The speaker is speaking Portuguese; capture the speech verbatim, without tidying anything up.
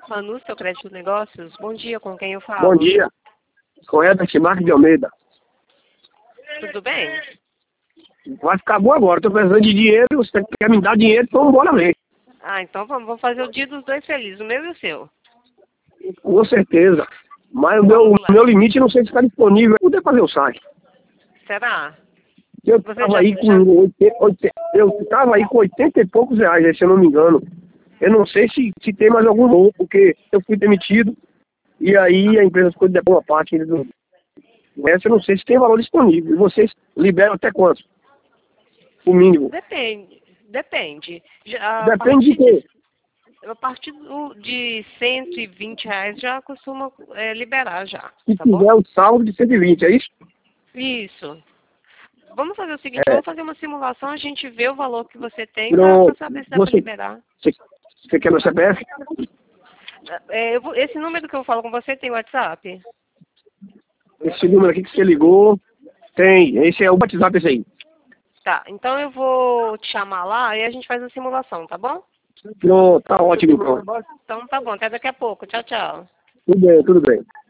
Manu, seu crédito negócios. Bom dia, com quem eu falo? Bom dia. Com Herbert Marques de Almeida. Tudo bem? Vai ficar bom agora. Estou precisando de dinheiro. Você quer me dar dinheiro, então bora ver. Ah, então vamos, vamos fazer o dia dos dois felizes, o meu e o seu. Com certeza. Mas o meu, o meu limite não sei se está disponível. Eu poder fazer o saque. Será? Eu Você estava já- aí com já- oitenta, oitenta, eu estava aí com oitenta e poucos reais, se eu não me engano. Eu não sei se, se tem mais algum novo, porque eu fui demitido e aí a empresa ficou de uma parte do. Essa eu não sei se tem valor disponível. E vocês liberam até quanto? O mínimo. Depende, depende. Já, a Depende de partir quê? A partir do- de cento e vinte reais já costuma é, liberar já, Se tá tiver bom? o saldo de cento e vinte, é isso? Isso. Vamos fazer o seguinte, É. vamos fazer uma simulação, a gente vê o valor que você tem Pronto. para saber se dá para Você, liberar. você, você quer meu C P F? É, eu vou- esse número que eu falo com você tem WhatsApp? Esse número aqui que você ligou, tem. Esse é o WhatsApp, esse aí. Tá, então eu vou te chamar lá e a gente faz a simulação, tá bom? Pronto, tá ótimo então. Então tá bom, até daqui a pouco. Tchau, tchau. Tudo bem, tudo bem.